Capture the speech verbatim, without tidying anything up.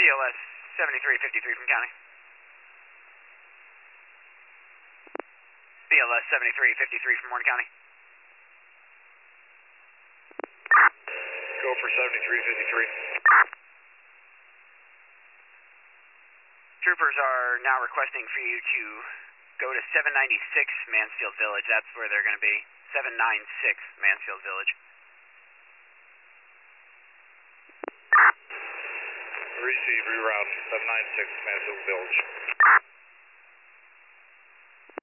B L S seventy-three fifty-three from county. B L S seventy-three fifty-three from Warren County. Go for seventy-three fifty-three. Troopers are now requesting for you to go to seven ninety-six Mansfield Village. That's where they're going to be. seven ninety-six Mansfield Village. Receive, reroute, seven ninety-six Mansfield Village.